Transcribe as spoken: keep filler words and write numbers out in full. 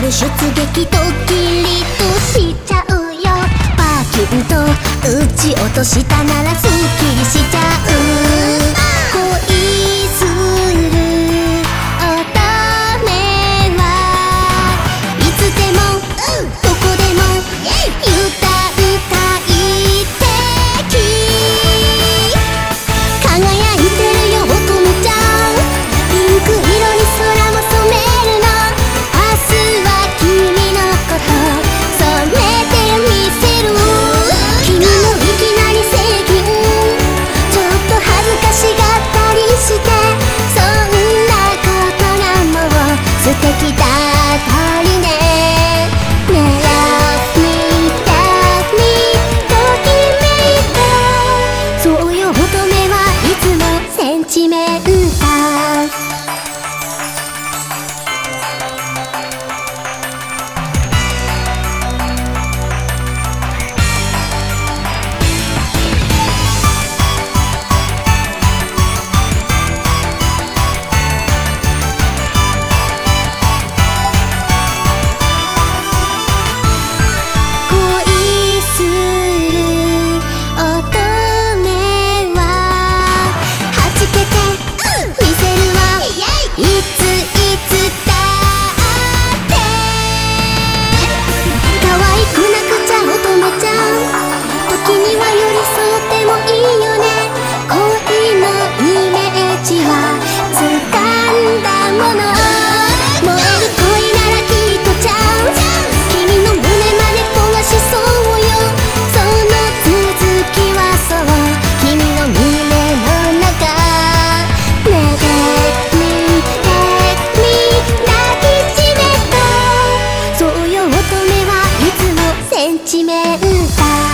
る出撃ドッキリとしちゃうよ。パーキュンと撃ち落としたならスッキリしちゃう。恋する乙女はいつでもどこでも愉快快適輝いてるよ乙女ちゃん。ピンク色に空も染めるの。明日は君のこと染めてみせる。君のいきなり接近ちょっと恥ずかしがったりして、そんなことがもう素敵だったりね。ねえ Love me love me ときめいた。そうよ乙女はいつもセンチメンタル。センチメンタル。